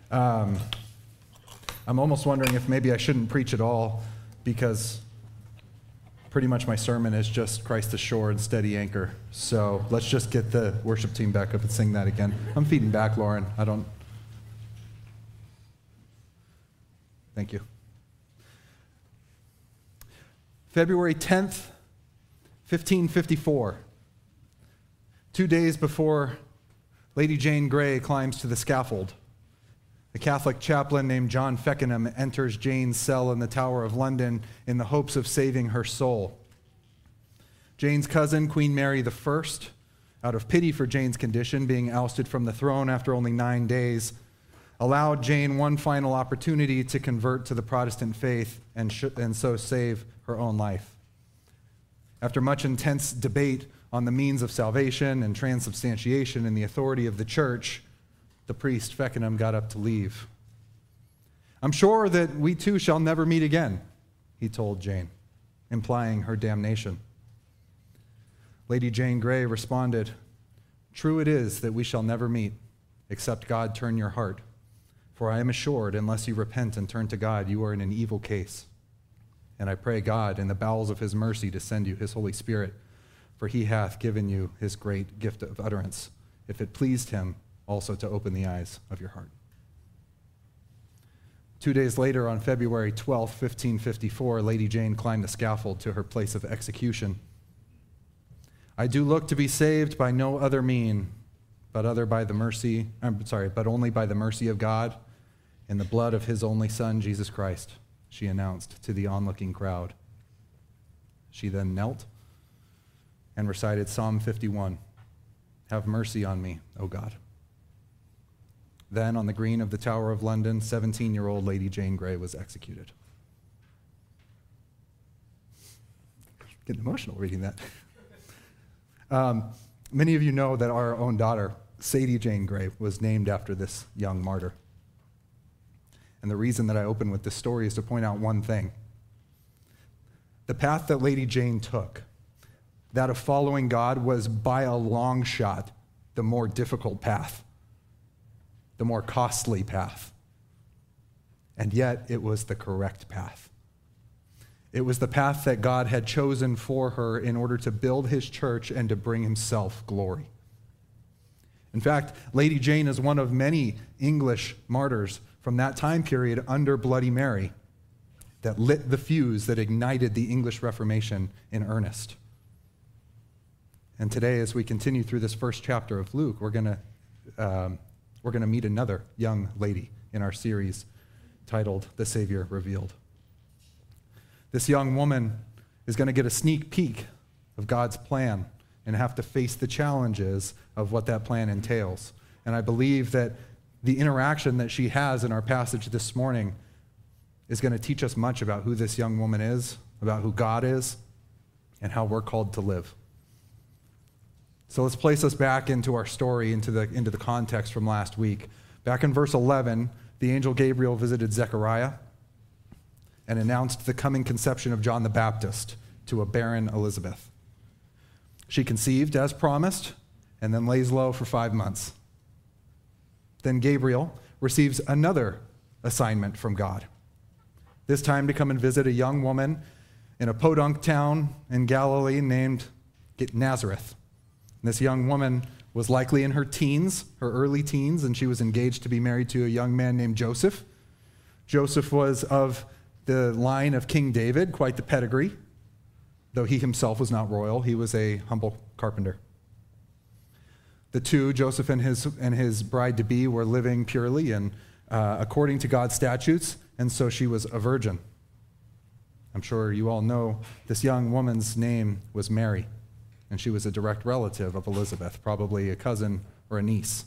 I'm almost wondering if maybe I shouldn't preach at all, because pretty much my sermon is just Christ the shore and steady anchor. So let's just get the worship team back up and sing that again. I'm feeding back, Lauren. Thank you. February 10th, 1554. 2 days before Lady Jane Grey climbs to the scaffold, a Catholic chaplain named John Feckenham enters Jane's cell in the Tower of London in the hopes of saving her soul. Jane's cousin, Queen Mary I, out of pity for Jane's condition, being ousted from the throne after only 9 days, allowed Jane one final opportunity to convert to the Protestant faith and so save her own life. After much intense debate on the means of salvation and transubstantiation and the authority of the church, the priest Feckenham got up to leave. "I'm sure that we two shall never meet again," he told Jane, implying her damnation. Lady Jane Grey responded, "True it is that we shall never meet, except God turn your heart. For I am assured, unless you repent and turn to God, you are in an evil case. And I pray God in the bowels of his mercy to send you his Holy Spirit, for he hath given you his great gift of utterance, if it pleased him also to open the eyes of your heart." 2 days later, on February 12th, 1554, Lady Jane climbed the scaffold to her place of execution. "I do look to be saved by no other mean, but only by the mercy of God and the blood of his only Son, Jesus Christ," she announced to the onlooking crowd. She then knelt and recited Psalm 51, "Have mercy on me, O God." Then, on the green of the Tower of London, 17-year-old Lady Jane Grey was executed. Getting emotional reading that. Many of you know that our own daughter, Sadie Jane Grey, was named after this young martyr. And the reason that I open with this story is to point out one thing. The path that Lady Jane took, that of following God, was by a long shot the more difficult path, the more costly path. And yet it was the correct path. It was the path that God had chosen for her in order to build his church and to bring himself glory. In fact, Lady Jane is one of many English martyrs from that time period under Bloody Mary that lit the fuse that ignited the English Reformation in earnest. And today, as we continue through this first chapter of Luke, we're going to meet another young lady in our series titled The Savior Revealed. This young woman is going to get a sneak peek of God's plan and have to face the challenges of what that plan entails. And I believe that the interaction that she has in our passage this morning is going to teach us much about who this young woman is, about who God is, and how we're called to live. So let's place us back into our story, into the context from last week. Back in verse 11, the angel Gabriel visited Zechariah and announced the coming conception of John the Baptist to a barren Elizabeth. She conceived as promised and then lays low for 5 months. Then Gabriel receives another assignment from God, this time to come and visit a young woman in a podunk town in Galilee named Nazareth. And this young woman was likely in her early teens, and she was engaged to be married to a young man named Joseph. Joseph was of the line of King David, quite the pedigree, though he himself was not royal. He was a humble carpenter. The two, Joseph and his bride-to-be, were living purely and according to God's statutes, and so she was a virgin. I'm sure you all know this young woman's name was Mary, and she was a direct relative of Elizabeth, probably a cousin or a niece.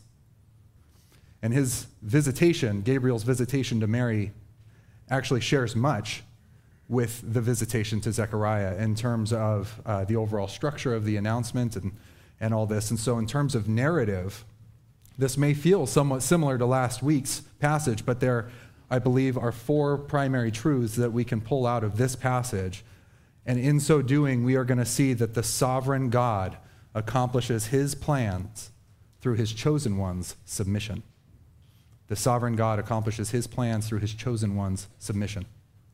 And his visitation, Gabriel's visitation to Mary, actually shares much with the visitation to Zechariah in terms of the overall structure of the announcement and all this. And so in terms of narrative, this may feel somewhat similar to last week's passage, but there, I believe, are 4 primary truths that we can pull out of this passage. And in so doing, we are going to see that the sovereign God accomplishes his plans through his chosen one's submission. the sovereign God accomplishes his plans through his chosen one's submission.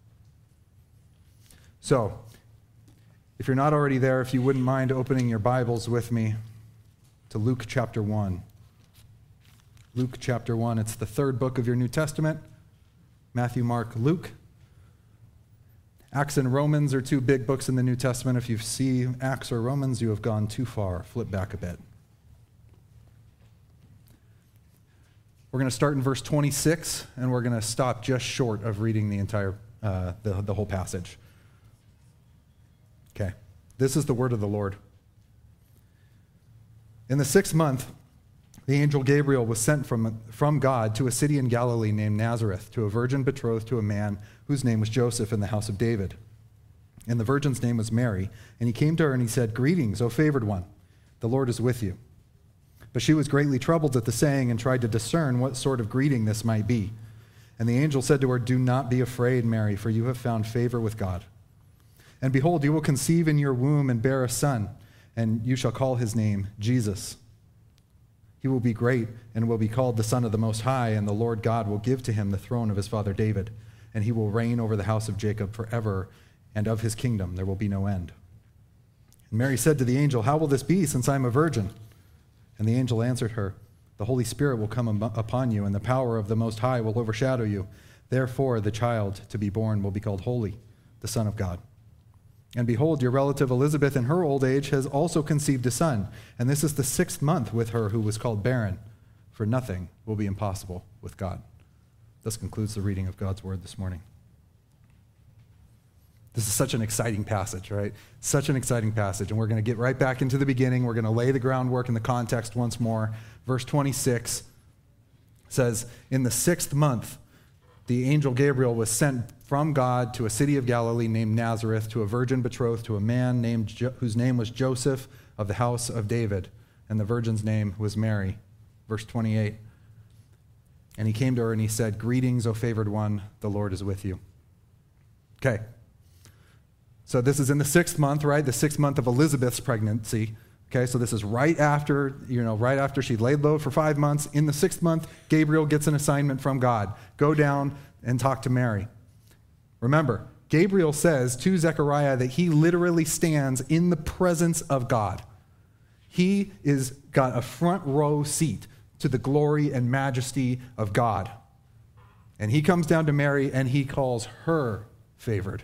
So, if you're not already there, if you wouldn't mind opening your Bibles with me to Luke chapter 1. Luke chapter 1, it's the third book of your New Testament. Matthew, Mark, Luke. Acts and Romans are two big books in the New Testament. If you see Acts or Romans, you have gone too far. Flip back a bit. We're going to start in verse 26, and we're going to stop just short of reading the entire, the whole passage. Okay, this is the word of the Lord. In the 6th month, the angel Gabriel was sent from God to a city in Galilee named Nazareth, to a virgin betrothed to a man whose name was Joseph, in the house of David. And the virgin's name was Mary. And he came to her and he said, "Greetings, O favored one, the Lord is with you." But she was greatly troubled at the saying and tried to discern what sort of greeting this might be. And the angel said to her, "Do not be afraid, Mary, for you have found favor with God. And behold, you will conceive in your womb and bear a son, and you shall call his name Jesus. He will be great and will be called the Son of the Most High, and the Lord God will give to him the throne of his father David, and he will reign over the house of Jacob forever, and of his kingdom there will be no end." And Mary said to the angel, "How will this be, since I am a virgin?" And the angel answered her, "The Holy Spirit will come upon you, and the power of the Most High will overshadow you. Therefore the child to be born will be called Holy, the Son of God. And behold, your relative Elizabeth in her old age has also conceived a son, and this is the 6th month with her who was called barren, for nothing will be impossible with God." This concludes the reading of God's word this morning. This is such an exciting passage, right? Such an exciting passage. And we're going to get right back into the beginning. We're going to lay the groundwork and the context once more. Verse 26 says, "In the 6th month, the angel Gabriel was sent from God to a city of Galilee named Nazareth, to a virgin betrothed to a man whose name was Joseph, of the house of David. And the virgin's name was Mary." Verse 28. "And he came to her and he said, 'Greetings, O favored one, the Lord is with you.'" Okay. So this is in the 6th month, right? The 6th month of Elizabeth's pregnancy. Okay, so this is right after she laid low for 5 months. In the 6th month, Gabriel gets an assignment from God. Go down and talk to Mary. Remember, Gabriel says to Zechariah that he literally stands in the presence of God. He is got a front row seat to the glory and majesty of God. And he comes down to Mary and he calls her favored.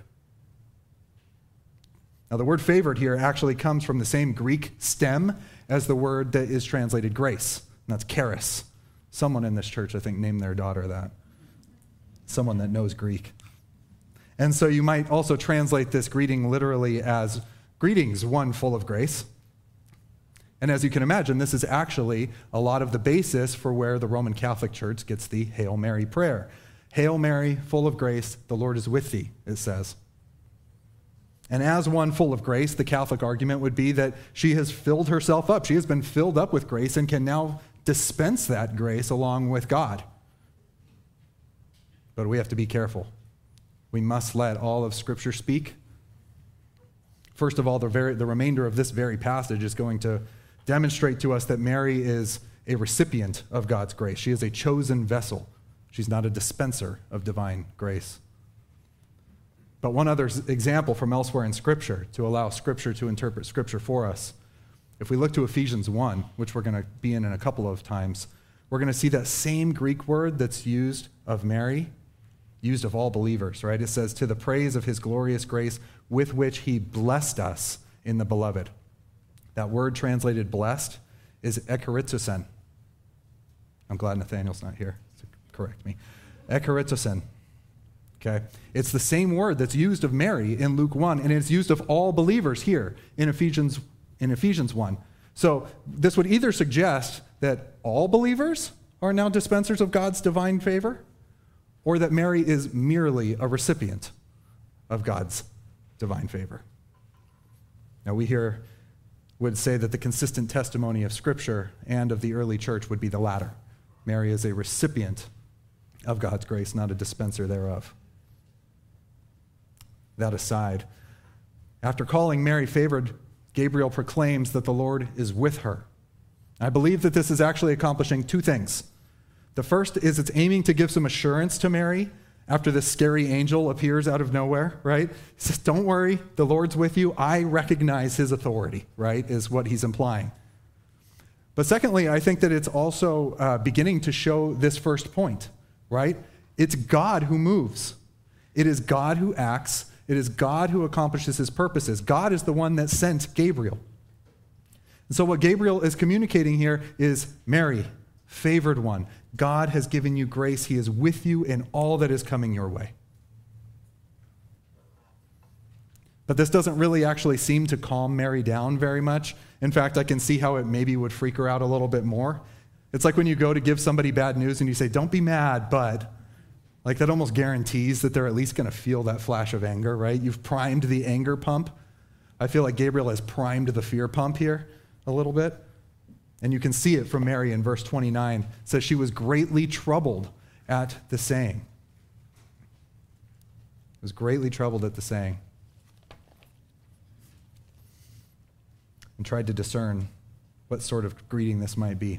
Now, the word favored here actually comes from the same Greek stem as the word that is translated grace, and that's charis. Someone in this church, I think, named their daughter that. Someone that knows Greek. And so you might also translate this greeting literally as, "Greetings, one full of grace." And as you can imagine, this is actually a lot of the basis for where the Roman Catholic Church gets the Hail Mary prayer. "Hail Mary, full of grace, the Lord is with thee," it says. And as one full of grace, the Catholic argument would be that she has filled herself up. She has been filled up with grace and can now dispense that grace along with God. But we have to be careful. We must let all of Scripture speak. First of all, the remainder of this very passage is going to demonstrate to us that Mary is a recipient of God's grace. She is a chosen vessel. She's not a dispenser of divine grace. But one other example from elsewhere in Scripture to allow Scripture to interpret Scripture for us. If we look to Ephesians 1, which we're going to be in a couple of times, we're going to see that same Greek word that's used of Mary, used of all believers, right? It says, "To the praise of his glorious grace with which he blessed us in the beloved." That word translated blessed is ekaritzosen. I'm glad Nathaniel's not here to correct me. Ekaritzosen. Okay? It's the same word that's used of Mary in Luke 1, and it's used of all believers here in Ephesians 1. So this would either suggest that all believers are now dispensers of God's divine favor, or that Mary is merely a recipient of God's divine favor. Now we here would say that the consistent testimony of Scripture and of the early church would be the latter. Mary is a recipient of God's grace, not a dispenser thereof. That aside, after calling Mary favored, Gabriel proclaims that the Lord is with her. I believe that this is actually accomplishing two things. The first is it's aiming to give some assurance to Mary after this scary angel appears out of nowhere, right? He says, don't worry, the Lord's with you. I recognize his authority, right, is what he's implying. But secondly, I think that it's also beginning to show this first point, right? It's God who moves. It is God who acts. It is God who accomplishes his purposes. God is the one that sent Gabriel. And so what Gabriel is communicating here is, Mary, favored one, God has given you grace. He is with you in all that is coming your way. But this doesn't really actually seem to calm Mary down very much. In fact, I can see how it maybe would freak her out a little bit more. It's like when you go to give somebody bad news and you say, don't be mad, but like that almost guarantees that they're at least going to feel that flash of anger, right? You've primed the anger pump. I feel like Gabriel has primed the fear pump here a little bit. And you can see it from Mary in verse 29. It says she was greatly troubled at the saying. Was greatly troubled at the saying. And tried to discern what sort of greeting this might be.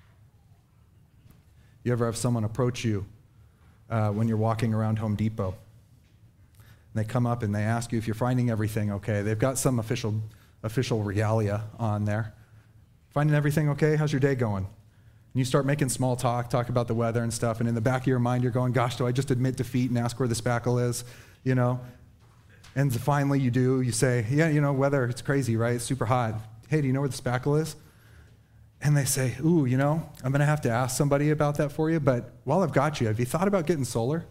You ever have someone approach you when you're walking around Home Depot? And they come up and they ask you if you're finding everything okay. They've got some official regalia on there. Finding everything okay? How's your day going? And you start making small talk about the weather and stuff, and in the back of your mind you're going, gosh, do I just admit defeat and ask where the spackle is? You know? And finally you do. You say, yeah, weather, it's crazy, right? It's super hot. Hey, do you know where the spackle is? And they say, ooh, I'm going to have to ask somebody about that for you, but while I've got you, have you thought about getting solar?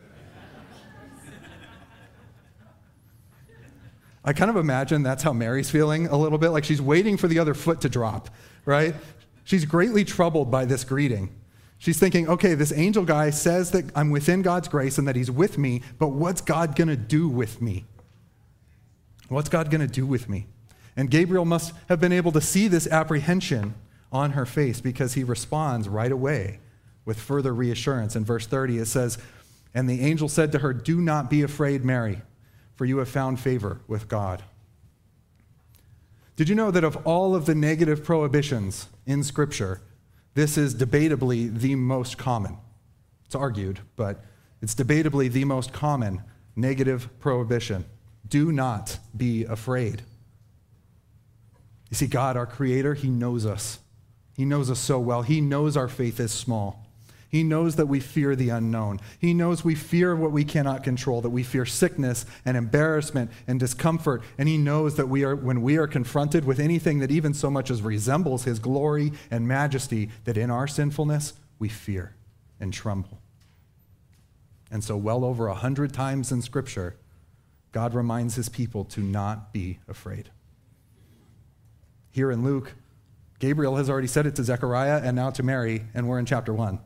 I kind of imagine that's how Mary's feeling a little bit, like she's waiting for the other foot to drop, right? She's greatly troubled by this greeting. She's thinking, okay, this angel guy says that I'm within God's grace and that he's with me, but what's God going to do with me? What's God going to do with me? And Gabriel must have been able to see this apprehension on her face because he responds right away with further reassurance. In verse 30, it says, and the angel said to her, do not be afraid, Mary, for you have found favor with God. Did you know that of all of the negative prohibitions in Scripture, this is debatably the most common? It's argued, but it's debatably the most common negative prohibition. Do not be afraid. You see, God, our Creator, He knows us. He knows us so well. He knows our faith is small. He knows that we fear the unknown. He knows we fear what we cannot control, that we fear sickness and embarrassment and discomfort. And he knows that when we are confronted with anything that even so much as resembles his glory and majesty, that in our sinfulness, we fear and tremble. And so well over 100 times in Scripture, God reminds his people to not be afraid. Here in Luke, Gabriel has already said it to Zechariah and now to Mary, and we're in chapter 1.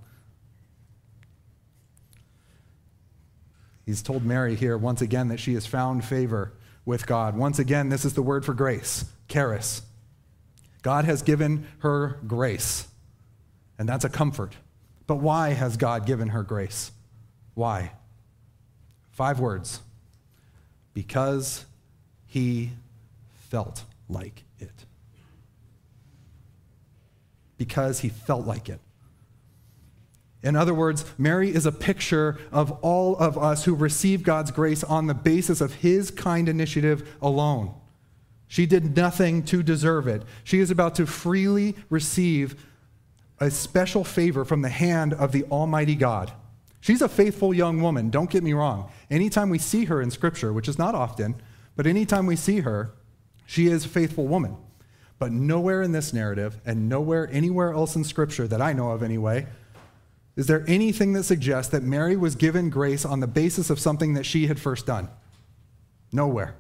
He's told Mary here once again that she has found favor with God. Once again, this is the word for grace, charis. God has given her grace, and that's a comfort. But why has God given her grace? Why? 5 words. Because he felt like it. Because he felt like it. In other words, Mary is a picture of all of us who receive God's grace on the basis of his kind initiative alone. She did nothing to deserve it. She is about to freely receive a special favor from the hand of the Almighty God. She's a faithful young woman, don't get me wrong. Anytime we see her in Scripture, which is not often, but anytime we see her, she is a faithful woman. But nowhere in this narrative, and nowhere anywhere else in Scripture that I know of anyway, is there anything that suggests that Mary was given grace on the basis of something that she had first done? Nowhere.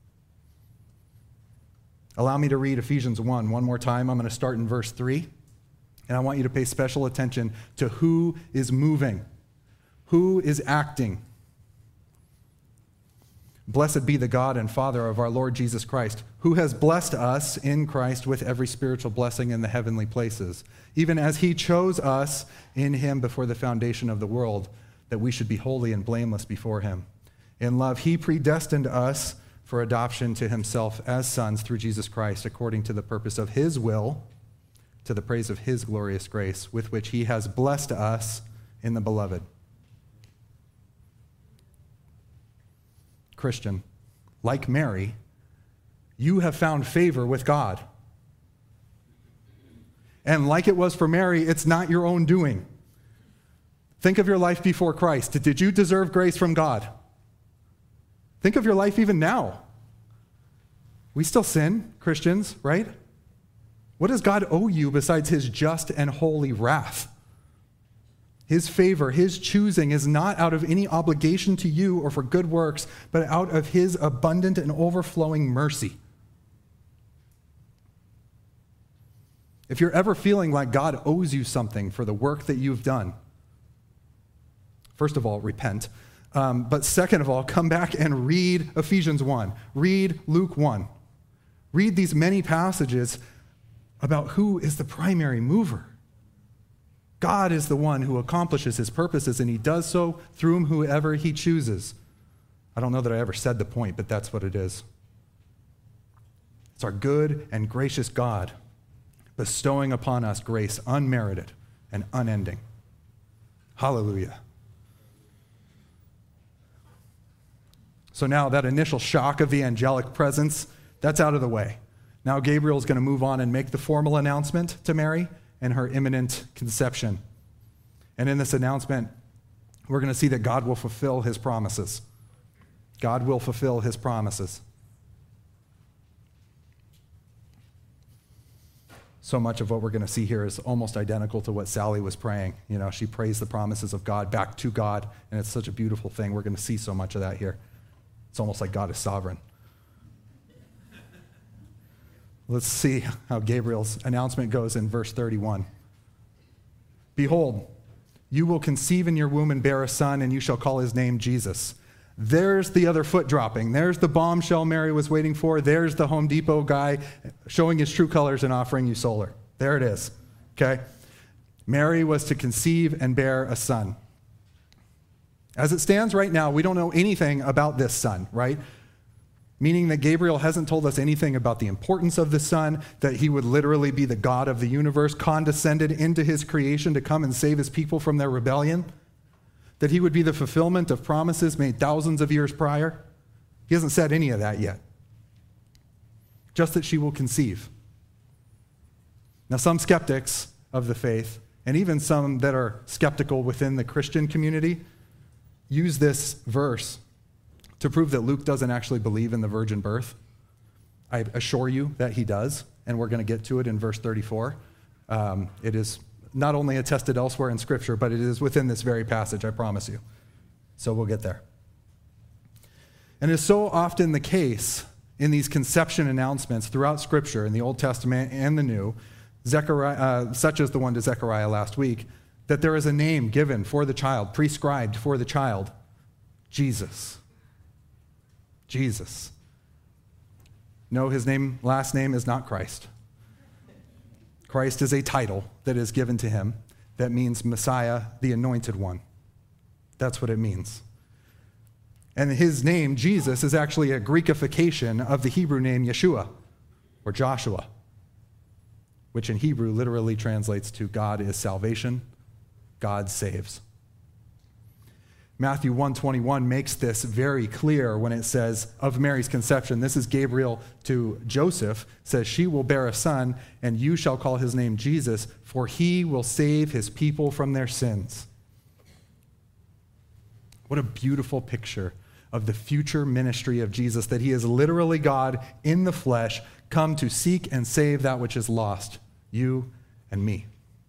Allow me to read Ephesians 1 one more time. I'm going to start in verse 3, and I want you to pay special attention to who is moving, who is acting. Blessed be the God and Father of our Lord Jesus Christ, who has blessed us in Christ with every spiritual blessing in the heavenly places, even as he chose us in him before the foundation of the world, that we should be holy and blameless before him. In love, he predestined us for adoption to himself as sons through Jesus Christ, according to the purpose of his will, to the praise of his glorious grace, with which he has blessed us in the beloved. Christian, like Mary, you have found favor with God. And like it was for Mary, it's not your own doing. Think of your life before Christ. Did you deserve grace from God? Think of your life even now. We still sin, Christians, right? What does God owe you besides his just and holy wrath? His favor, his choosing is not out of any obligation to you or for good works, but out of his abundant and overflowing mercy. If you're ever feeling like God owes you something for the work that you've done, first of all, repent. But second of all, come back and read Ephesians 1. Read Luke 1. Read these many passages about who is the primary mover. God is the one who accomplishes his purposes, and he does so through whoever he chooses. I don't know that I ever said the point, but that's what it is. It's our good and gracious God bestowing upon us grace unmerited and unending. Hallelujah. So now that initial shock of the angelic presence, that's out of the way. Now Gabriel's going to move on and make the formal announcement to Mary and her imminent conception. And in this announcement, we're going to see that God will fulfill his promises. God will fulfill his promises. So much of what we're going to see here is almost identical to what Sally was praying. You know, she prays the promises of God back to God, and it's such a beautiful thing. We're going to see so much of that here. It's almost like God is sovereign. Let's see how Gabriel's announcement goes in verse 31. Behold, you will conceive in your womb and bear a son, and you shall call his name Jesus. There's the other foot dropping. There's the bombshell Mary was waiting for. There's the Home Depot guy showing his true colors and offering you solar. There it is. Okay? Mary was to conceive and bear a son. As it stands right now, we don't know anything about this son, right? Meaning that Gabriel hasn't told us anything about the importance of the son, that he would literally be the God of the universe, condescended into his creation to come and save his people from their rebellion, that he would be the fulfillment of promises made thousands of years prior. He hasn't said any of that yet. Just that she will conceive. Now, some skeptics of the faith, and even some that are skeptical within the Christian community, use this verse to prove that Luke doesn't actually believe in the virgin birth. I assure you that he does, and we're going to get to it in verse 34. It is not only attested elsewhere in Scripture, but it is within this very passage, I promise you. So we'll get there. And it's so often the case in these conception announcements throughout Scripture, in the Old Testament and the New, such as the one to Zechariah last week, that there is a name given for the child, prescribed for the child, Jesus. Jesus. No, his last name is not Christ. Christ is a title that is given to him that means Messiah, the Anointed One. That's what it means. And his name, Jesus, is actually a Greekification of the Hebrew name Yeshua, or Joshua, which in Hebrew literally translates to God is salvation, God saves. Matthew 1:21 makes this very clear when it says of Mary's conception. This is Gabriel to Joseph, says, she will bear a son, and you shall call his name Jesus, for he will save his people from their sins. What a beautiful picture of the future ministry of Jesus, that he is literally God in the flesh, come to seek and save that which is lost, you and me.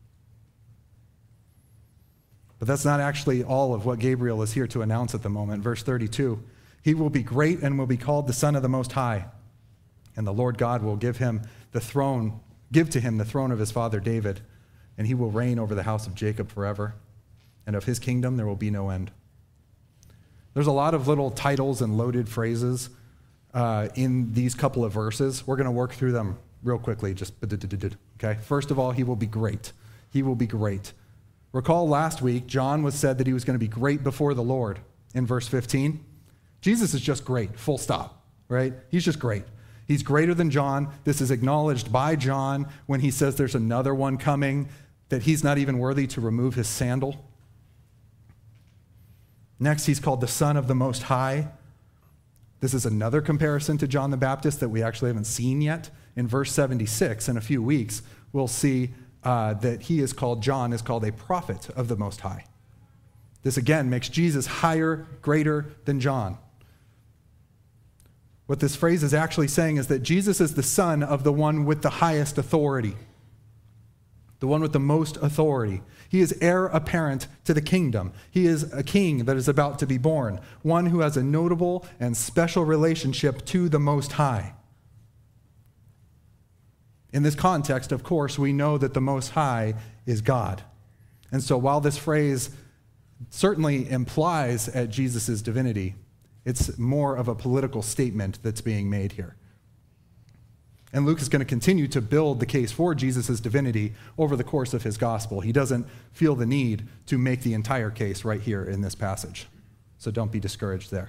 But that's not actually all of what Gabriel is here to announce at the moment. Verse 32, he will be great and will be called the Son of the Most High. And the Lord God will give to him the throne of his father David, and he will reign over the house of Jacob forever. And of his kingdom there will be no end. There's a lot of little titles and loaded phrases in these couple of verses. We're going to work through them real quickly. Okay. First of all, he will be great. He will be great. Recall last week, John was said that he was going to be great before the Lord in verse 15. Jesus is just great, full stop, right? He's just great. He's greater than John. This is acknowledged by John when he says there's another one coming, that he's not even worthy to remove his sandal. Next, he's called the Son of the Most High. This is another comparison to John the Baptist that we actually haven't seen yet. In verse 76, in a few weeks, we'll see that John is called a prophet of the Most High. This again makes Jesus higher, greater than John. What this phrase is actually saying is that Jesus is the son of the one with the highest authority, the one with the most authority. He is heir apparent to the kingdom. He is a king that is about to be born, one who has a notable and special relationship to the Most High. In this context, of course, we know that the Most High is God. And so while this phrase certainly implies at Jesus' divinity, it's more of a political statement that's being made here. And Luke is going to continue to build the case for Jesus' divinity over the course of his gospel. He doesn't feel the need to make the entire case right here in this passage. So don't be discouraged there.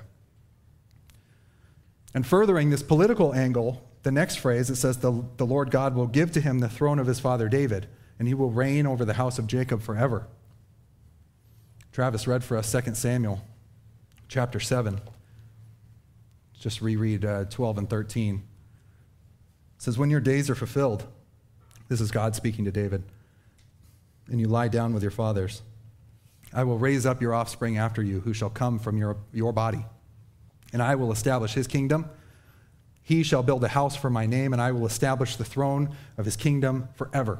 And furthering this political angle, the next phrase, it says, the Lord God will give to him the throne of his father David, and he will reign over the house of Jacob forever. Travis read for us 2 Samuel chapter 7. Just reread 12 and 13. It says, when your days are fulfilled, this is God speaking to David, and you lie down with your fathers, I will raise up your offspring after you, who shall come from your body, and I will establish his kingdom. He shall build a house for my name, and I will establish the throne of his kingdom forever.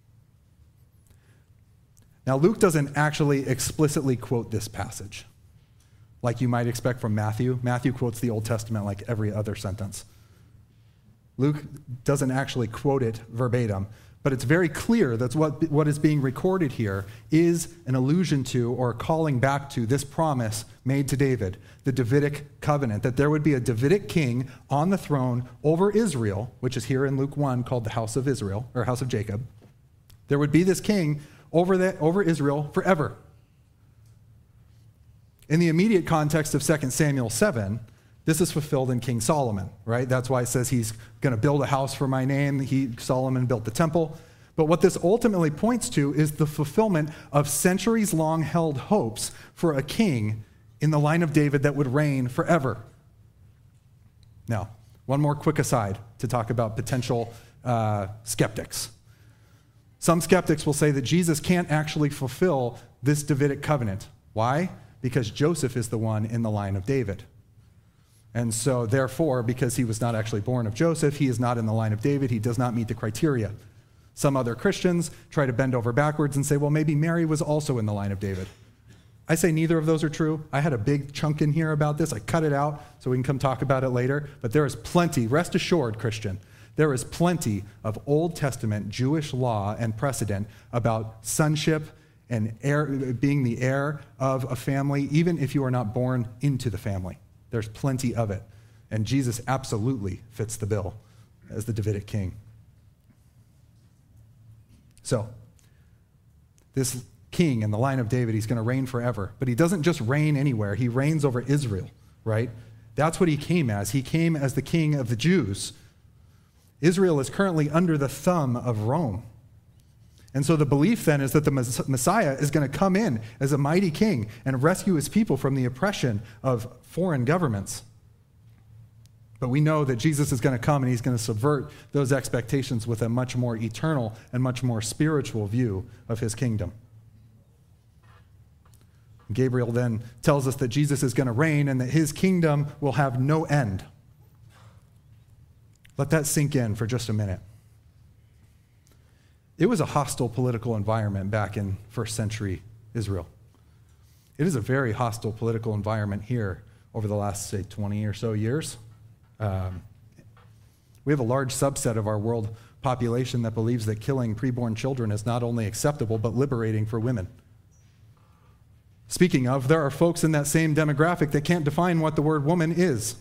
Now, Luke doesn't actually explicitly quote this passage like you might expect from Matthew. Matthew quotes the Old Testament like every other sentence. Luke doesn't actually quote it verbatim, but it's very clear that what is being recorded here is an allusion to or calling back to this promise made to David, the Davidic covenant, that there would be a Davidic king on the throne over Israel, which is here in Luke 1 called the house of Israel, or house of Jacob. There would be this king over Israel forever. In the immediate context of 2 Samuel 7, this is fulfilled in King Solomon, right? That's why it says he's going to build a house for my name. Solomon built the temple. But what this ultimately points to is the fulfillment of centuries-long held hopes for a king in the line of David that would reign forever. Now, one more quick aside to talk about potential skeptics. Some skeptics will say that Jesus can't actually fulfill this Davidic covenant. Why? Because Joseph is the one in the line of David. And so, therefore, because he was not actually born of Joseph, he is not in the line of David. He does not meet the criteria. Some other Christians try to bend over backwards and say, well, maybe Mary was also in the line of David. I say neither of those are true. I had a big chunk in here about this. I cut it out so we can come talk about it later. But there is plenty, rest assured, Christian, there is plenty of Old Testament Jewish law and precedent about sonship and being the heir of a family, even if you are not born into the family. There's plenty of it. And Jesus absolutely fits the bill as the Davidic king. So, this king in the line of David, he's going to reign forever. But he doesn't just reign anywhere. He reigns over Israel, right? That's what he came as. He came as the king of the Jews. Israel is currently under the thumb of Rome. And so the belief then is that the Messiah is going to come in as a mighty king and rescue his people from the oppression of foreign governments. But we know that Jesus is going to come and he's going to subvert those expectations with a much more eternal and much more spiritual view of his kingdom. Gabriel then tells us that Jesus is going to reign and that his kingdom will have no end. Let that sink in for just a minute. It was a hostile political environment back in first century Israel. It is a very hostile political environment here over the last, say, 20 or so years. We have a large subset of our world population that believes that killing preborn children is not only acceptable, but liberating for women. Speaking of, there are folks in that same demographic that can't define what the word woman is.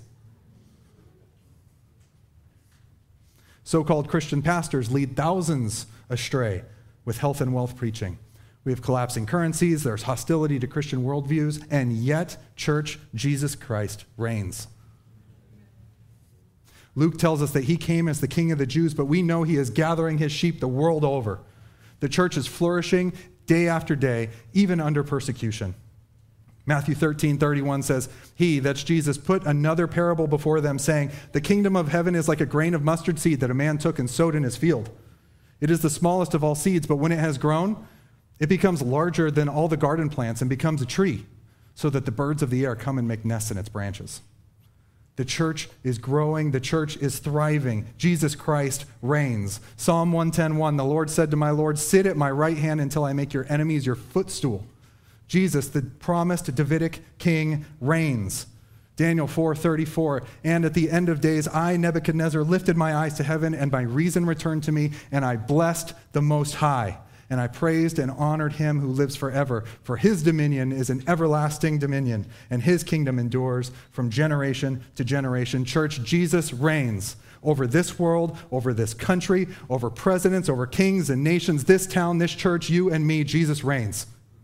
So-called Christian pastors lead thousands astray with health and wealth preaching. We have collapsing currencies, there's hostility to Christian worldviews, and yet, church, Jesus Christ reigns. Luke tells us that he came as the King of the Jews, but we know he is gathering his sheep the world over. The church is flourishing day after day, even under persecution. Matthew 13:31 says, he, that's Jesus, put another parable before them, saying, the kingdom of heaven is like a grain of mustard seed that a man took and sowed in his field. It is the smallest of all seeds, but when it has grown, it becomes larger than all the garden plants and becomes a tree, so that the birds of the air come and make nests in its branches. The church is growing. The church is thriving. Jesus Christ reigns. Psalm 110:1, the Lord said to my Lord, sit at my right hand until I make your enemies your footstool. Jesus, the promised Davidic king, reigns. Daniel 4:34, and at the end of days, I, Nebuchadnezzar, lifted my eyes to heaven, and my reason returned to me, and I blessed the Most High. And I praised and honored him who lives forever, for his dominion is an everlasting dominion, and his kingdom endures from generation to generation. Church, Jesus reigns over this world, over this country, over presidents, over kings and nations, this town, this church, you and me. Jesus reigns.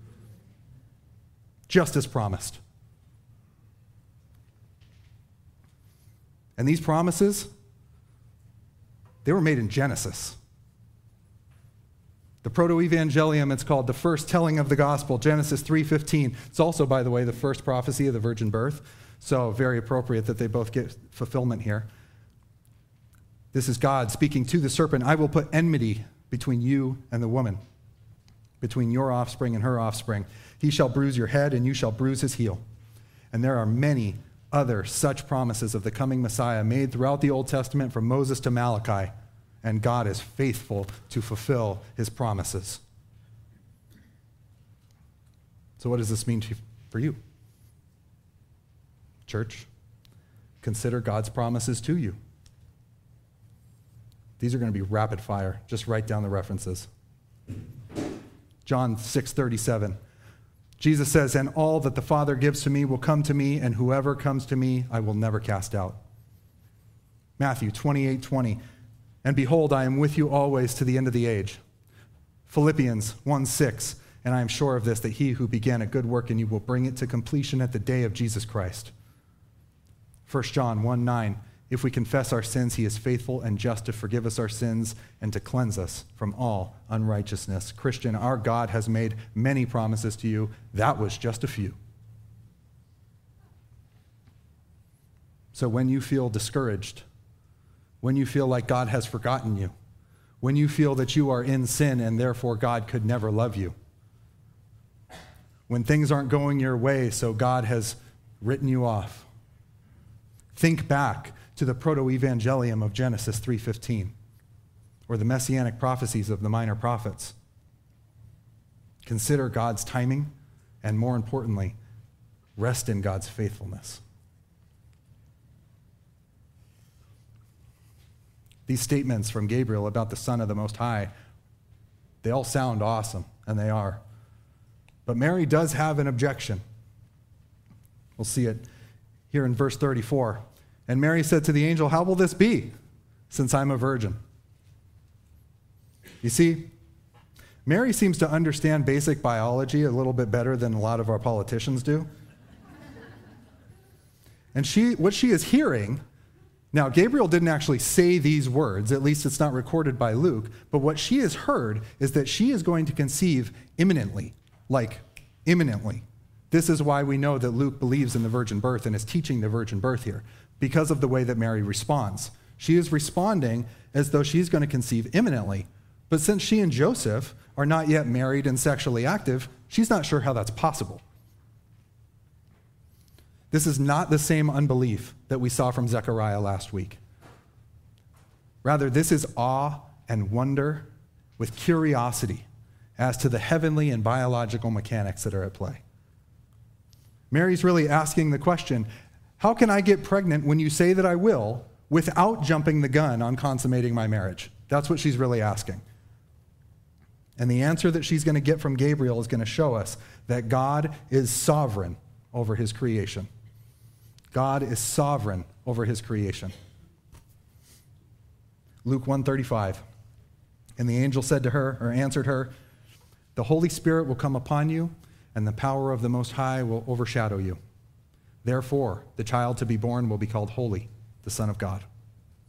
Just as promised. And these promises, they were made in Genesis. The proto-evangelium, it's called the first telling of the gospel, Genesis 3:15. It's also, by the way, the first prophecy of the virgin birth, so very appropriate that they both get fulfillment here. This is God speaking to the serpent. I will put enmity between you and the woman, between your offspring and her offspring. He shall bruise your head, and you shall bruise his heel. And there are many other such promises of the coming Messiah made throughout the Old Testament from Moses to Malachi. And God is faithful to fulfill his promises. So what does this mean for you? Church, consider God's promises to you. These are going to be rapid fire. Just write down the references. John 6:37. Jesus says, and all that the Father gives to me will come to me, and whoever comes to me I will never cast out. Matthew 28:20. And behold, I am with you always to the end of the age. Philippians 1:6, and I am sure of this, that he who began a good work in you will bring it to completion at the day of Jesus Christ. 1 John 1:9, if we confess our sins, he is faithful and just to forgive us our sins and to cleanse us from all unrighteousness. Christian, our God has made many promises to you. That was just a few. So when you feel discouraged, when you feel like God has forgotten you, when you feel that you are in sin and therefore God could never love you, when things aren't going your way so God has written you off, think back to the proto-evangelium of Genesis 3:15 or the messianic prophecies of the minor prophets. Consider God's timing and, more importantly, rest in God's faithfulness. These statements from Gabriel about the Son of the Most High, they all sound awesome, and they are. But Mary does have an objection. We'll see it here in verse 34. And Mary said to the angel, how will this be, since I'm a virgin? You see, Mary seems to understand basic biology a little bit better than a lot of our politicians do. And what she is hearing, now Gabriel didn't actually say these words, at least it's not recorded by Luke, but what she has heard is that she is going to conceive imminently, like imminently. This is why we know that Luke believes in the virgin birth and is teaching the virgin birth here, because of the way that Mary responds. She is responding as though she's going to conceive imminently, but since she and Joseph are not yet married and sexually active, she's not sure how that's possible. This is not the same unbelief that we saw from Zechariah last week. Rather, this is awe and wonder with curiosity as to the heavenly and biological mechanics that are at play. Mary's really asking the question, how can I get pregnant when you say that I will without jumping the gun on consummating my marriage? That's what she's really asking. And the answer that she's going to get from Gabriel is going to show us that God is sovereign over his creation. God is sovereign over his creation. Luke 1:35. And the angel said to her, or answered her, the Holy Spirit will come upon you, and the power of the Most High will overshadow you. Therefore, the child to be born will be called Holy, the Son of God.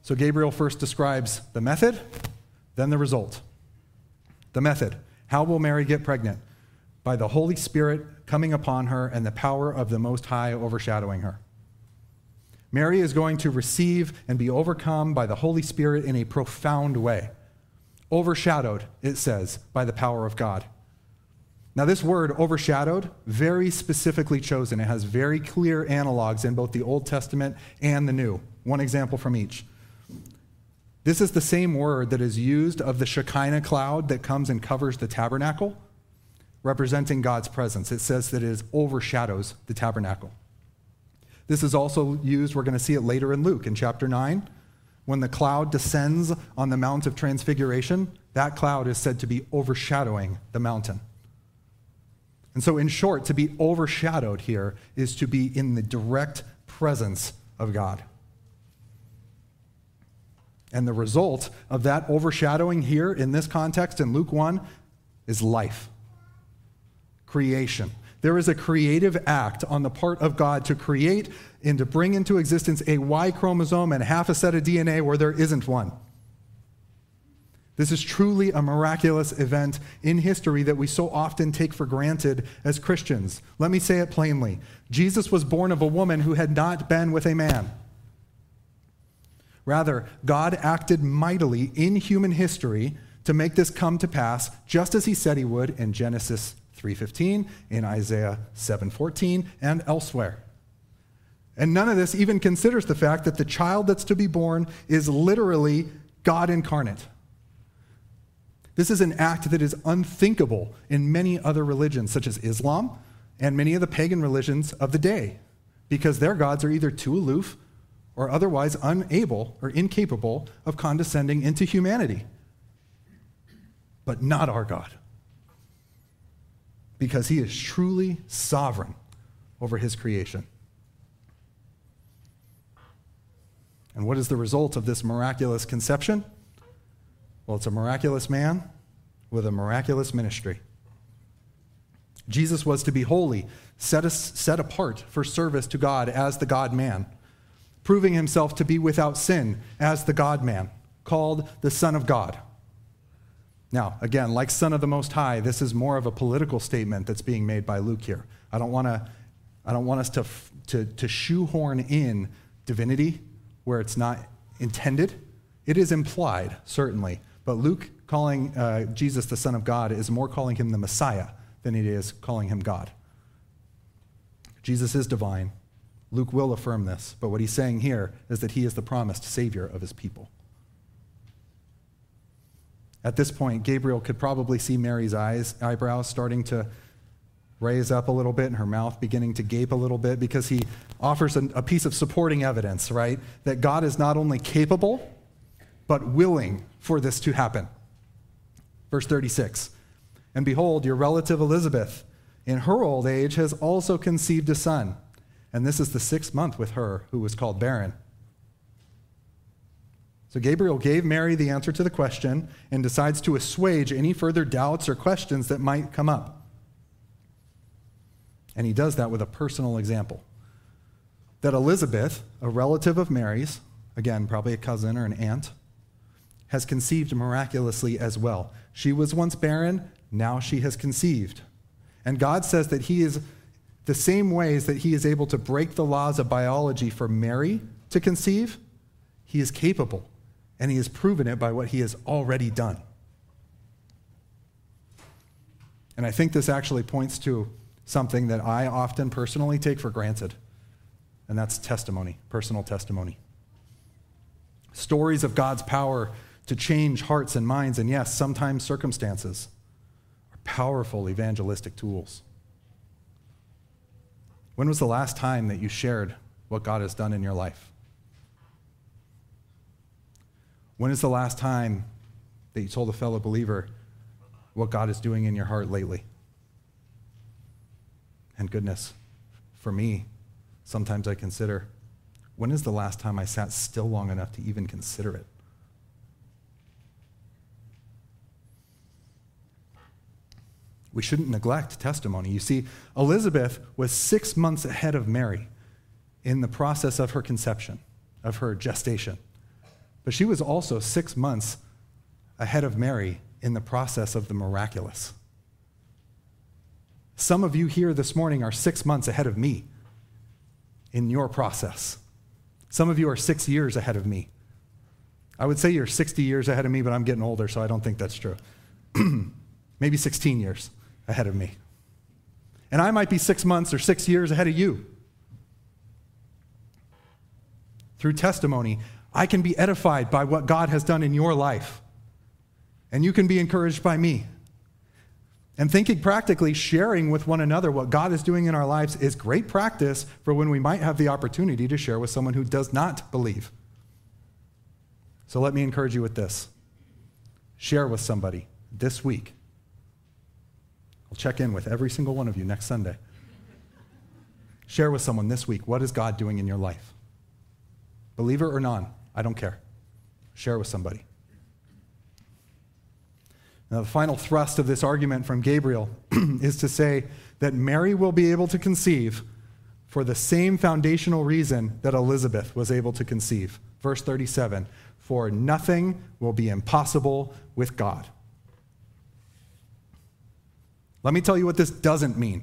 So Gabriel first describes the method, then the result. The method. How will Mary get pregnant? By the Holy Spirit coming upon her and the power of the Most High overshadowing her. Mary is going to receive and be overcome by the Holy Spirit in a profound way. Overshadowed, it says, by the power of God. Now, this word, overshadowed, very specifically chosen. It has very clear analogs in both the Old Testament and the New. One example from each. This is the same word that is used of the Shekinah cloud that comes and covers the tabernacle, representing God's presence. It says that it overshadows the tabernacle. This is also used, we're going to see it later in Luke in chapter 9. When the cloud descends on the Mount of Transfiguration, that cloud is said to be overshadowing the mountain. And so, in short, to be overshadowed here is to be in the direct presence of God. And the result of that overshadowing here in this context in Luke 1 is life, creation. There is a creative act on the part of God to create and to bring into existence a Y chromosome and half a set of DNA where there isn't one. This is truly a miraculous event in history that we so often take for granted as Christians. Let me say it plainly. Jesus was born of a woman who had not been with a man. Rather, God acted mightily in human history to make this come to pass, just as he said he would in Genesis 3:15, in Isaiah 7:14, and elsewhere. And none of this even considers the fact that the child that's to be born is literally God incarnate. This is an act that is unthinkable in many other religions, such as Islam and many of the pagan religions of the day, because their gods are either too aloof or otherwise unable or incapable of condescending into humanity. But not our God, because he is truly sovereign over his creation. And what is the result of this miraculous conception? Well, it's a miraculous man with a miraculous ministry. Jesus was to be holy, set apart for service to God as the God-man, proving himself to be without sin as the God-man, called the Son of God. Now, again, like Son of the Most High, this is more of a political statement that's being made by Luke here. I don't want us to shoehorn in divinity where it's not intended. It is implied, certainly, but Luke calling Jesus the Son of God is more calling him the Messiah than it is calling him God. Jesus is divine. Luke will affirm this, but what he's saying here is that he is the promised Savior of his people. At this point, Gabriel could probably see Mary's eyebrows starting to raise up a little bit and her mouth beginning to gape a little bit, because he offers a piece of supporting evidence, right? That God is not only capable, but willing for this to happen. Verse 36, "And behold, your relative Elizabeth, in her old age, has also conceived a son. And this is the 6th month with her who was called barren." So Gabriel gave Mary the answer to the question and decides to assuage any further doubts or questions that might come up. And he does that with a personal example. That Elizabeth, a relative of Mary's, again, probably a cousin or an aunt, has conceived miraculously as well. She was once barren, now she has conceived. And God says that he is the same ways that he is able to break the laws of biology for Mary to conceive, he is capable, and he has proven it by what he has already done. And I think this actually points to something that I often personally take for granted, and that's testimony, personal testimony. Stories of God's power to change hearts and minds, and yes, sometimes circumstances, are powerful evangelistic tools. When was the last time that you shared what God has done in your life? When is the last time that you told a fellow believer what God is doing in your heart lately? And goodness, for me, sometimes I consider, when is the last time I sat still long enough to even consider it? We shouldn't neglect testimony. You see, Elizabeth was 6 months ahead of Mary in the process of her conception, of her gestation. But she was also 6 months ahead of Mary in the process of the miraculous. Some of you here this morning are 6 months ahead of me in your process. Some of you are 6 years ahead of me. I would say you're 60 years ahead of me, but I'm getting older, so I don't think that's true. Maybe 16 years ahead of me. And I might be 6 months or 6 years ahead of you. Through testimony, I can be edified by what God has done in your life. And you can be encouraged by me. And thinking practically, sharing with one another what God is doing in our lives is great practice for when we might have the opportunity to share with someone who does not believe. So let me encourage you with this. Share with somebody this week. I'll check in with every single one of you next Sunday. Share with someone this week, what is God doing in your life? Believer or non, I don't care. Share with somebody. Now, the final thrust of this argument from Gabriel is to say that Mary will be able to conceive for the same foundational reason that Elizabeth was able to conceive. Verse 37, for nothing will be impossible with God. Let me tell you what this doesn't mean.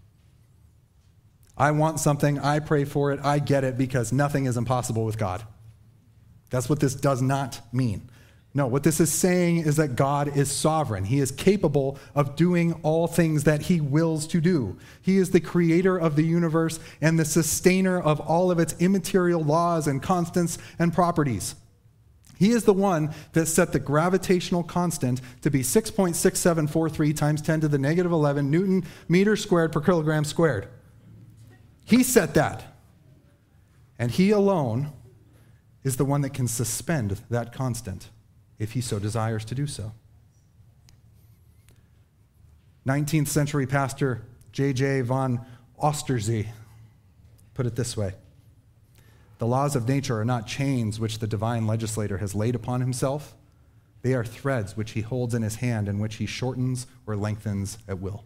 I want something, I pray for it, I get it because nothing is impossible with God. That's what this does not mean. No, what this is saying is that God is sovereign. He is capable of doing all things that he wills to do. He is the creator of the universe and the sustainer of all of its immaterial laws and constants and properties. He is the one that set the gravitational constant to be 6.6743 times 10 to the negative 11 Newton meters squared per kilogram squared. He set that. And he alone is the one that can suspend that constant, if he so desires to do so. 19th century pastor J.J. von Oosterzee put it this way: the laws of nature are not chains which the divine legislator has laid upon himself. They are threads which he holds in his hand and which he shortens or lengthens at will.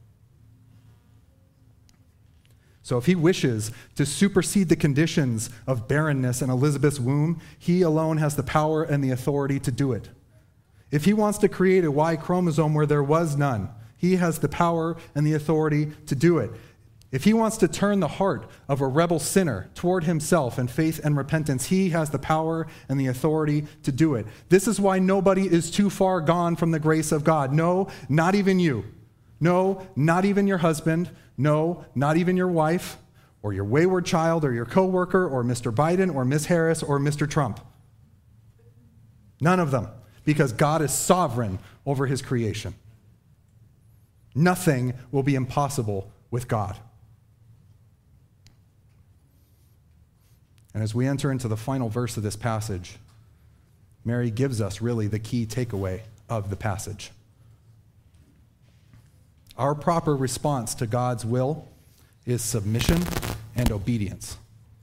So if he wishes to supersede the conditions of barrenness in Elizabeth's womb, he alone has the power and the authority to do it. If he wants to create a Y chromosome where there was none, he has the power and the authority to do it. If he wants to turn the heart of a rebel sinner toward himself in faith and repentance, he has the power and the authority to do it. This is why nobody is too far gone from the grace of God. No, not even you. No, not even your husband. No, not even your wife or your wayward child or your coworker or Mr. Biden or Miss Harris or Mr. Trump. None of them. Because God is sovereign over his creation. Nothing will be impossible with God. And as we enter into the final verse of this passage, Mary gives us really the key takeaway of the passage. Our proper response to God's will is submission and obedience.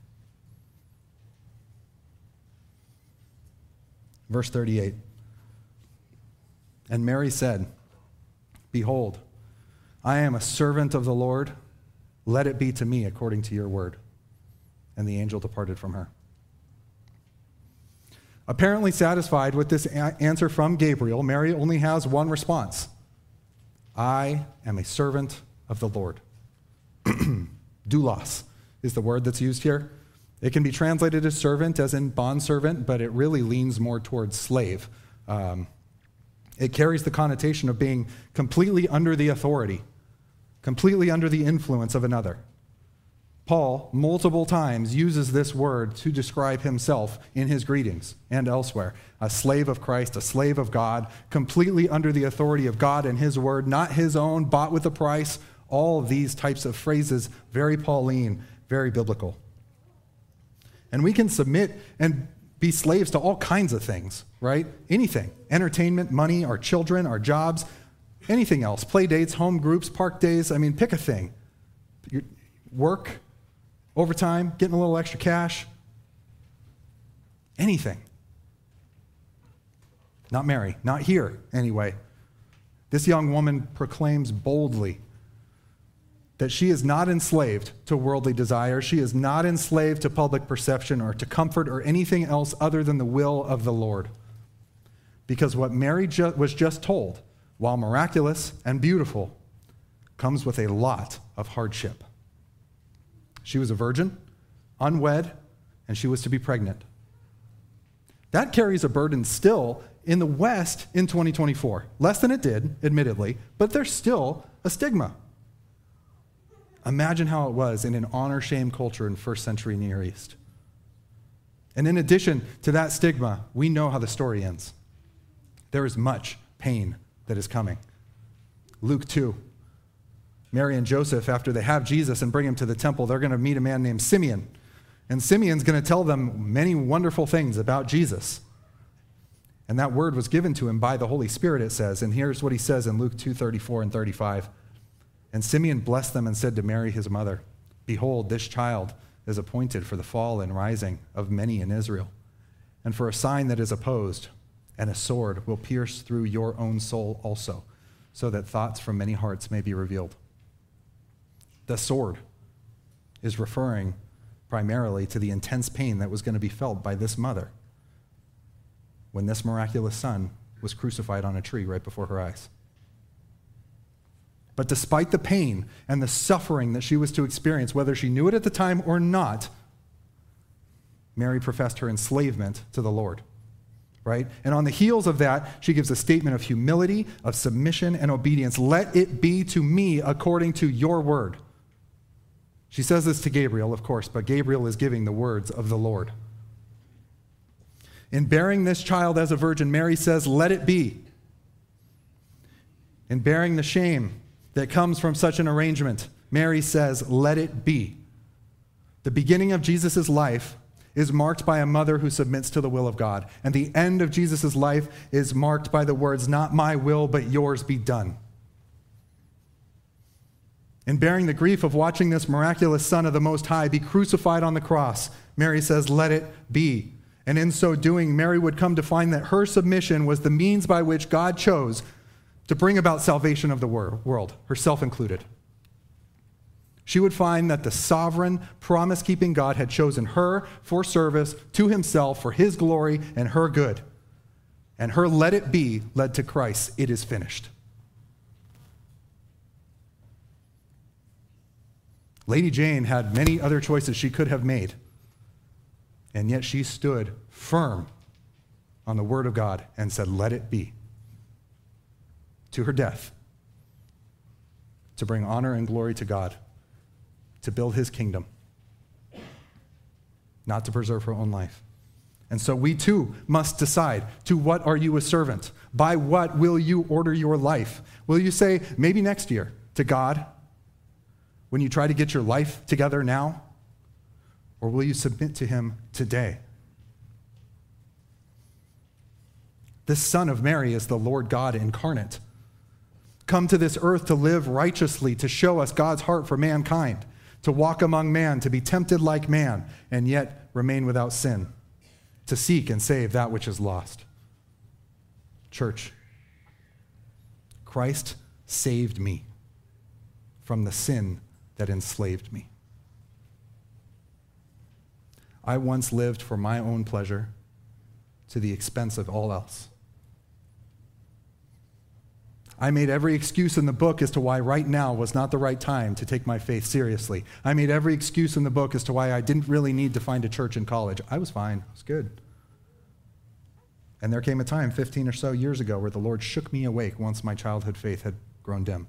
Verse 38. And Mary said, behold, I am a servant of the Lord. Let it be to me according to your word. And the angel departed from her. Apparently satisfied with this answer from Gabriel, Mary only has one response. I am a servant of the Lord. Doulos is the word that's used here. It can be translated as servant, as in bondservant, but it really leans more towards slave. It carries the connotation of being completely under the authority, completely under the influence of another. Paul, multiple times, uses this word to describe himself in his greetings and elsewhere. A slave of Christ, a slave of God, completely under the authority of God and his word, not his own, bought with a price. All of these types of phrases, very Pauline, very biblical. And we can submit and be slaves to all kinds of things, right? Anything. Entertainment, money, our children, our jobs, anything else. Play dates, home groups, park days. I mean, pick a thing. Your work, overtime, getting a little extra cash. Anything. Not Mary. Not here, anyway. This young woman proclaims boldly that she is not enslaved to worldly desire. She is not enslaved to public perception or to comfort or anything else other than the will of the Lord. Because what Mary was just told, while miraculous and beautiful, comes with a lot of hardship. She was a virgin, unwed, and she was to be pregnant. That carries a burden still in the West in 2024. Less than it did, admittedly, but there's still a stigma. Imagine how it was in an honor-shame culture in first century Near East. And in addition to that stigma, we know how the story ends. There is much pain that is coming. Luke 2. Mary and Joseph, after they have Jesus and bring him to the temple, they're going to meet a man named Simeon. And Simeon's going to tell them many wonderful things about Jesus. And that word was given to him by the Holy Spirit, it says. And here's what he says in Luke 2:34 and 35. And Simeon blessed them and said to Mary, his mother, "Behold, this child is appointed for the fall and rising of many in Israel, and for a sign that is opposed, and a sword will pierce through your own soul also, so that thoughts from many hearts may be revealed." The sword is referring primarily to the intense pain that was going to be felt by this mother when this miraculous son was crucified on a tree right before her eyes. But despite the pain and the suffering that she was to experience, whether she knew it at the time or not, Mary professed her enslavement to the Lord, right? And on the heels of that, she gives a statement of humility, of submission, and obedience. "Let it be to me according to your word." She says this to Gabriel, of course, but Gabriel is giving the words of the Lord. In bearing this child as a virgin, Mary says, "Let it be." In bearing the shame that comes from such an arrangement, Mary says, "Let it be." The beginning of Jesus' life is marked by a mother who submits to the will of God. And the end of Jesus' life is marked by the words, "Not my will, but yours be done." In bearing the grief of watching this miraculous Son of the Most High be crucified on the cross, Mary says, "Let it be." And in so doing, Mary would come to find that her submission was the means by which God chose to bring about salvation of the world, herself included. She would find that the sovereign, promise-keeping God had chosen her for service to himself for his glory and her good. And her "let it be" led to Christ's "it is finished." Lady Jane had many other choices she could have made, and yet she stood firm on the word of God and said, "Let it be," to her death, to bring honor and glory to God, to build his kingdom, not to preserve her own life. And so we too must decide, to what are you a servant? By what will you order your life? Will you say, maybe next year, to God, when you try to get your life together now? Or will you submit to him today? This Son of Mary is the Lord God incarnate, come to this earth to live righteously, to show us God's heart for mankind, to walk among man, to be tempted like man, and yet remain without sin, to seek and save that which is lost. Church, Christ saved me from the sin that enslaved me. I once lived for my own pleasure to the expense of all else. I made every excuse in the book as to why right now was not the right time to take my faith seriously. I made every excuse in the book as to why I didn't really need to find a church in college. I was fine. I was good. And there came a time 15 or so years ago where the Lord shook me awake once my childhood faith had grown dim.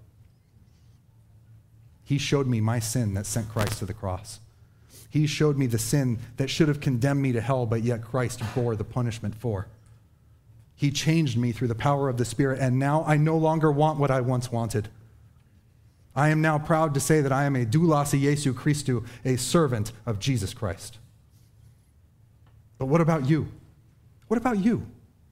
He showed me my sin that sent Christ to the cross. He showed me the sin that should have condemned me to hell, but yet Christ bore the punishment for. He changed me through the power of the Spirit, and now I no longer want what I once wanted. I am now proud to say that I am a doulos Iesu Christou, a servant of Jesus Christ. But what about you? What about you?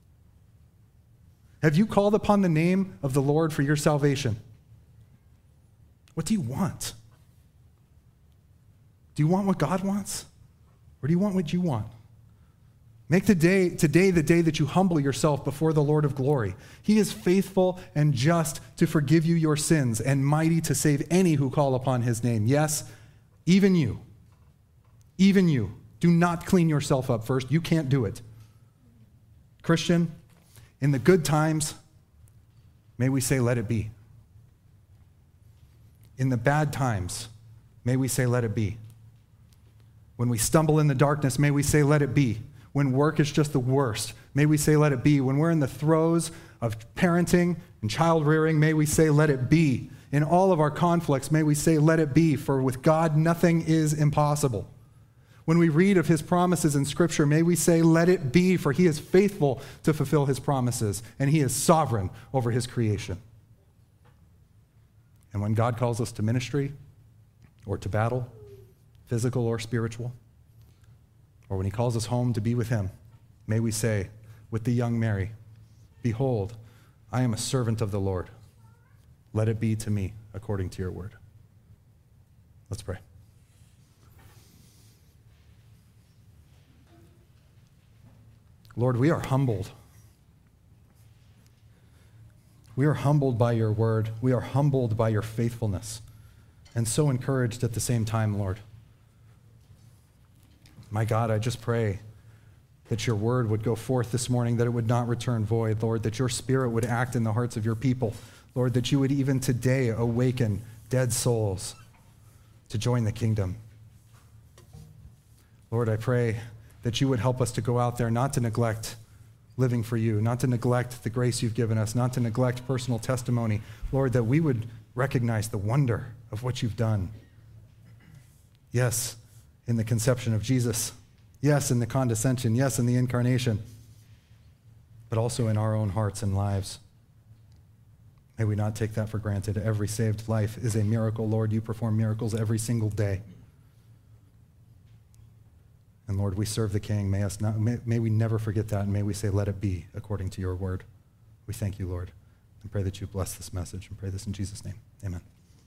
Have you called upon the name of the Lord for your salvation? What do you want? Do you want what God wants? Or do you want what you want? Make today the day that you humble yourself before the Lord of glory. He is faithful and just to forgive you your sins and mighty to save any who call upon his name. Yes, even you. Even you. Do not clean yourself up first. You can't do it. Christian, in the good times, may we say, let it be. In the bad times, may we say, let it be. When we stumble in the darkness, may we say, let it be. When work is just the worst, may we say, let it be. When we're in the throes of parenting and child rearing, may we say, let it be. In all of our conflicts, may we say, let it be. For with God, nothing is impossible. When we read of his promises in Scripture, may we say, let it be, for he is faithful to fulfill his promises, and he is sovereign over his creation. And when God calls us to ministry or to battle, physical or spiritual, or when he calls us home to be with him, may we say with the young Mary, behold, I am a servant of the Lord. Let it be to me according to your word. Let's pray. Lord, we are humbled. We are humbled by your word. We are humbled by your faithfulness, and so encouraged at the same time, Lord. My God, I just pray that your word would go forth this morning, that it would not return void, Lord, that your spirit would act in the hearts of your people. Lord, that you would even today awaken dead souls to join the kingdom. Lord, I pray that you would help us to go out there, not to neglect living for you, not to neglect the grace you've given us, not to neglect personal testimony. Lord, that we would recognize the wonder of what you've done. Yes, in the conception of Jesus. Yes, in the condescension. Yes, in the incarnation. But also in our own hearts and lives. May we not take that for granted. Every saved life is a miracle, Lord. You perform miracles every single day. And Lord, we serve the King. May we never forget that, and may we say, let it be according to your word. We thank you, Lord, and pray that you bless this message, and pray this in Jesus' name. Amen.